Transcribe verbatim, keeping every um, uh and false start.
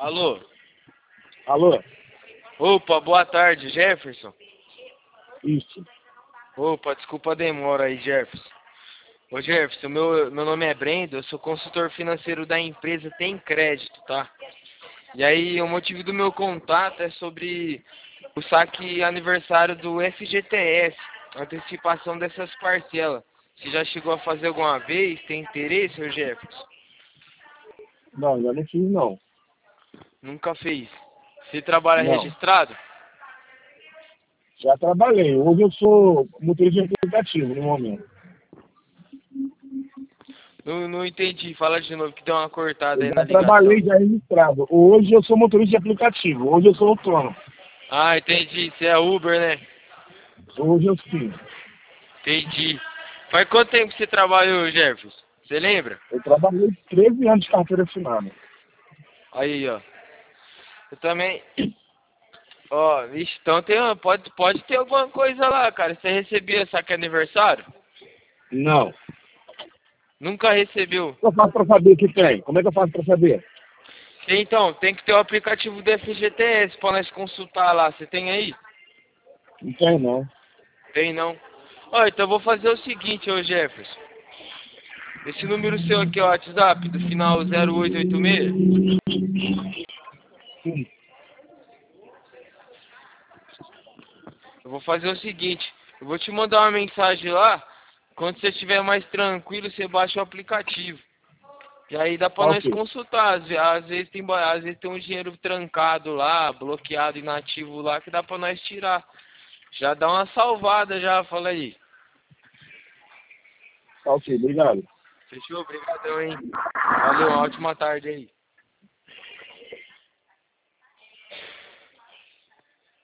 Alô? Alô? Opa, boa tarde, Jefferson. Isso. Opa, desculpa a demora aí, Jefferson. Ô Jefferson, meu, meu nome é Brendo, eu sou consultor financeiro da empresa Tem Crédito, tá? E aí, o motivo do meu contato é sobre o saque aniversário do F G T S, antecipação dessas parcelas. Você já chegou a fazer alguma vez? Tem interesse, ô Jefferson? Não, ainda não fiz, não. Nunca fez. Você trabalha Não. registrado? Já trabalhei. Hoje eu sou motorista de aplicativo, no momento. Não, não entendi, fala de novo que deu uma cortada Eu aí na já ligação. trabalhei já registrado. Hoje eu sou motorista de aplicativo. Hoje eu sou autônomo. Ah, entendi, você é Uber, né? Hoje eu sim. Entendi. Faz quanto tempo que você trabalhou, Jefferson? Você lembra? Eu trabalhei treze anos de carteira assinada. Aí, ó. Eu também. Ó, vixe, então tem, uma- pode, pode ter alguma coisa lá, cara. Você recebia saque aniversário? Não. Nunca recebeu. Como é que eu faço pra saber que tem? Como é que eu faço pra saber? Então, tem que ter o aplicativo do F G T S pra nós consultar lá. Você tem aí? Não tem, não. Tem não? Ó, então eu vou fazer o seguinte, ô Jefferson. Esse número seu aqui, ó, WhatsApp, do final zero oito oito seis. Sim. Eu vou fazer o seguinte, eu vou te mandar uma mensagem lá, quando você estiver mais tranquilo, você baixa o aplicativo. E aí dá pra Tá nós ok. consultar, às ve- às vezes tem, ba- às vezes tem um dinheiro trancado lá, bloqueado, inativo lá, que dá pra nós tirar. Já dá uma salvada já, fala aí. Tá ok, obrigado. Fechou? Obrigadão, hein? Valeu, uma ótima tarde aí.